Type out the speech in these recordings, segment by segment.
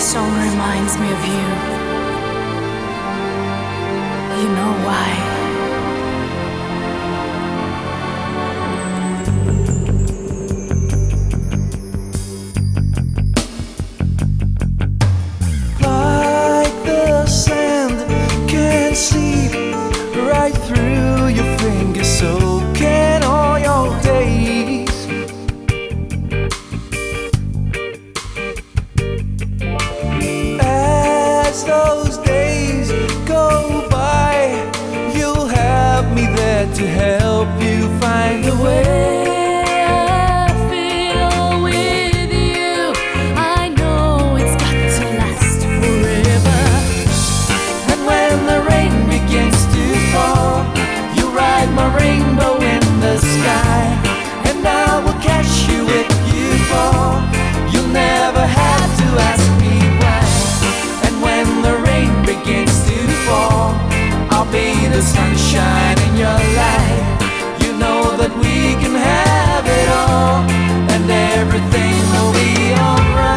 song reminds me of you. You know why? Sleep right through your fingers, soaking all your days. As those days go by, you'll have me there to help you find a way. My rainbow in the sky, and I will catch you if you fall. You'll never have to ask me why. And when the rain begins to fall, I'll be the sunshine in your life. You know that we can have it all, and everything will be alright.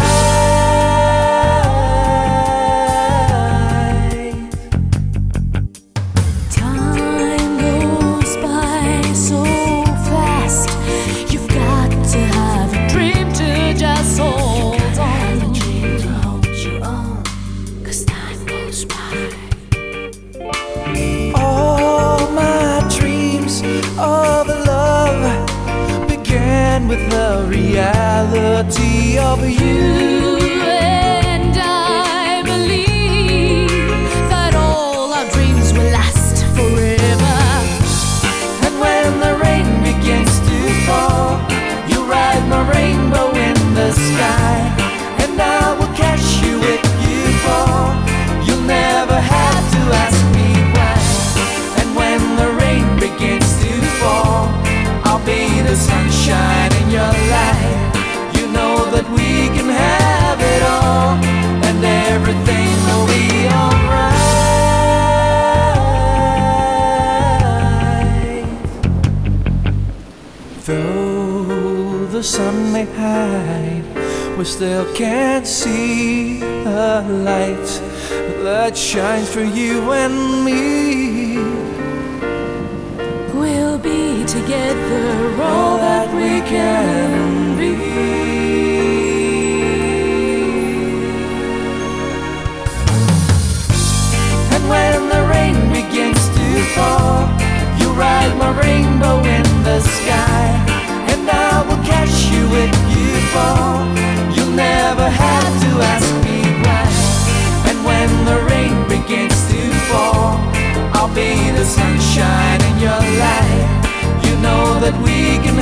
Of love began with the reality of you. And I believe that all our dreams will last forever. And when the rain begins to fall, you ride my rainbow in the sky, and I will catch you if you fall. You'll never have to ask me why. And when the rain begins to fall, I'll be the sunshine in your life. You know that we can have it all, and everything will be alright. Though the sun may hide, we still can't see the light that shines through you and me. We'll be together all that we can be. And when the rain begins to fall, you ride my rainbow in the sky, and I will catch you if you fall. You'll never have to ask me why. And when the rain begins to fall, I'll be the sunshine in your life. You know that we can